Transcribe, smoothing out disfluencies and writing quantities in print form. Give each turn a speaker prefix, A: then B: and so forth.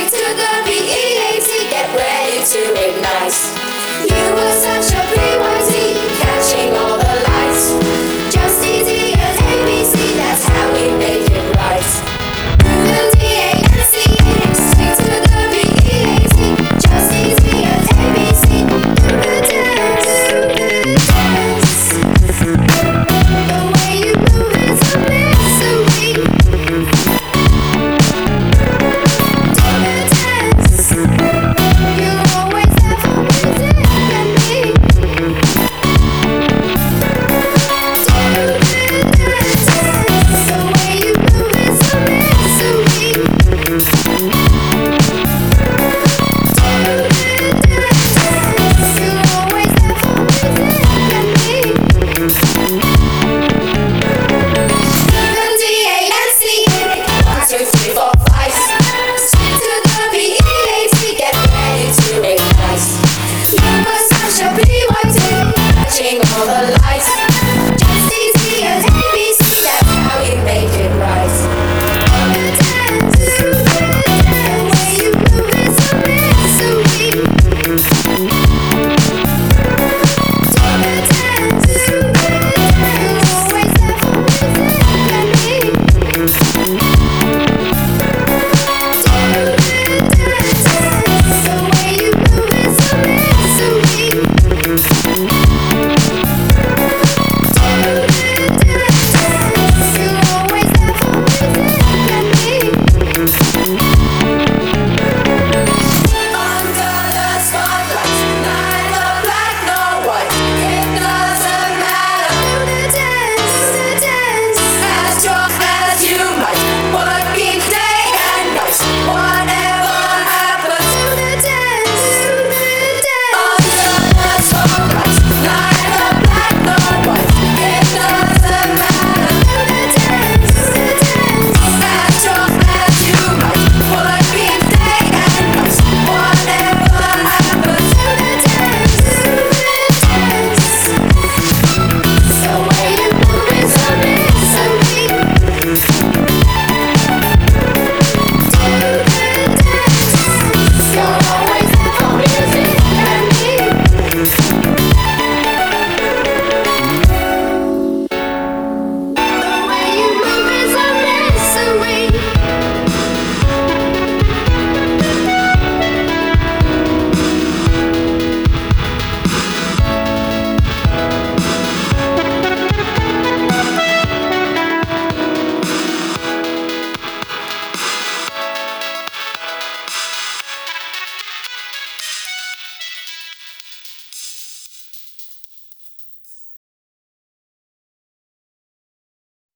A: to the BEAT, get ready to ignite. You were such a PYT, catching all the lights. Just easy as ABC, that's how we make it right. The DANCE, stick to the BEAT. Just easy as ABC, do the dance, do the dance.